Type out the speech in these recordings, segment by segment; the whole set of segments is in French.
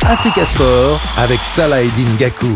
Africa Sport avec Salah Eddine Gakou.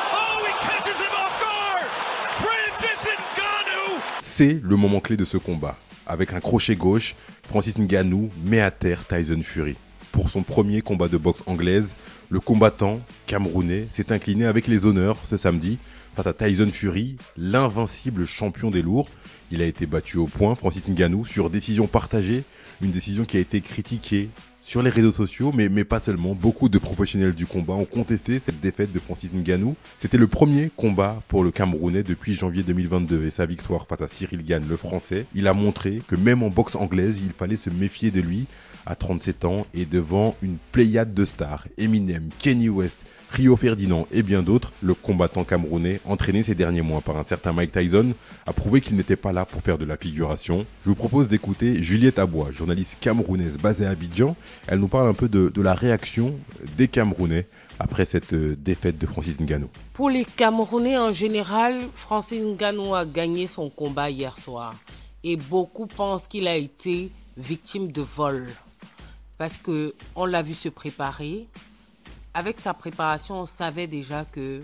C'est le moment clé de ce combat. Avec un crochet gauche, Francis Ngannou met à terre Tyson Fury. Pour son premier combat de boxe anglaise, le combattant camerounais s'est incliné avec les honneurs ce samedi face à Tyson Fury, l'invincible champion des lourds. Il a été battu au point, Francis Ngannou, sur décision partagée, une décision qui a été critiquée sur les réseaux sociaux, mais pas seulement. Beaucoup de professionnels du combat ont contesté cette défaite de Francis Ngannou. C'était le premier combat pour le Camerounais depuis janvier 2022 et sa victoire face à Cyril Gane, le Français. Il a montré que même en boxe anglaise, il fallait se méfier de lui à 37 ans et devant une pléiade de stars, Eminem, Kanye West, Rio Ferdinand et bien d'autres, le combattant camerounais, entraîné ces derniers mois par un certain Mike Tyson, a prouvé qu'il n'était pas là pour faire de la figuration. Je vous propose d'écouter Juliette Abois, journaliste camerounaise basée à Abidjan. Elle nous parle un peu de la réaction des Camerounais après cette défaite de Francis Ngannou. Pour les Camerounais en général, Francis Ngannou a gagné son combat hier soir. Et beaucoup pensent qu'il a été victime de vol. Parce qu'on l'a vu se préparer. Avec sa préparation, on savait déjà que,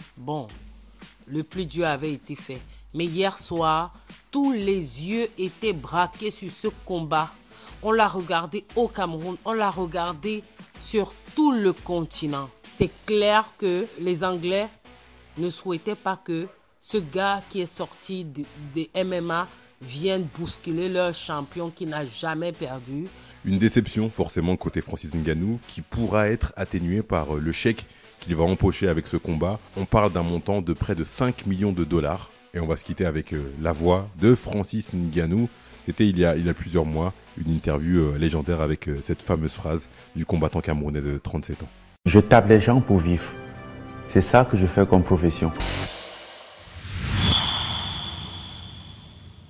le plus dur avait été fait. Mais hier soir, tous les yeux étaient braqués sur ce combat. On l'a regardé au Cameroun, on l'a regardé sur tout le continent. C'est clair que les Anglais ne souhaitaient pas que ce gars qui est sorti des MMA vienne bousculer leur champion qui n'a jamais perdu. Une déception forcément côté Francis Ngannou qui pourra être atténuée par le chèque qu'il va empocher avec ce combat. On parle d'un montant de près de 5 millions de dollars et on va se quitter avec la voix de Francis Ngannou. C'était il y a plusieurs mois, une interview légendaire avec cette fameuse phrase du combattant camerounais de 37 ans. Je tape les gens pour vivre. C'est ça que je fais comme profession.